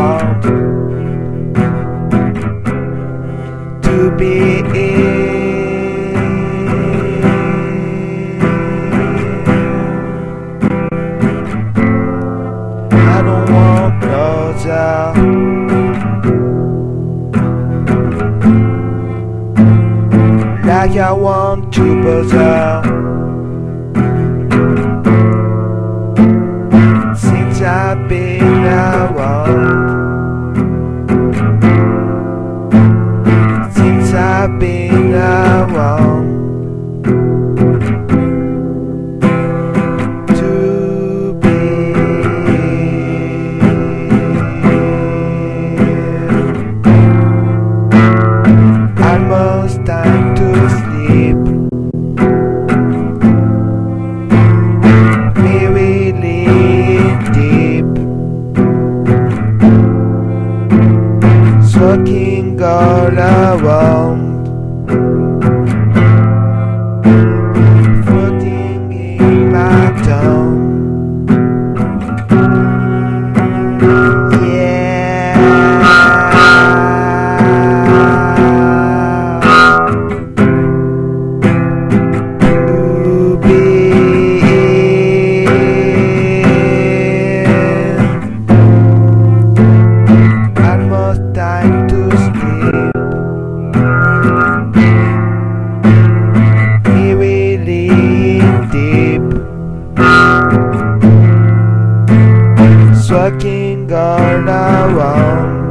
want to be in. I don't want no doubt. Like I want to put out. Since I've been around, since I've been around, to be almost time to sleep. Me really deep, soaking all around, floating in my tongue. Time to sleep. Me really deep, soaking all around.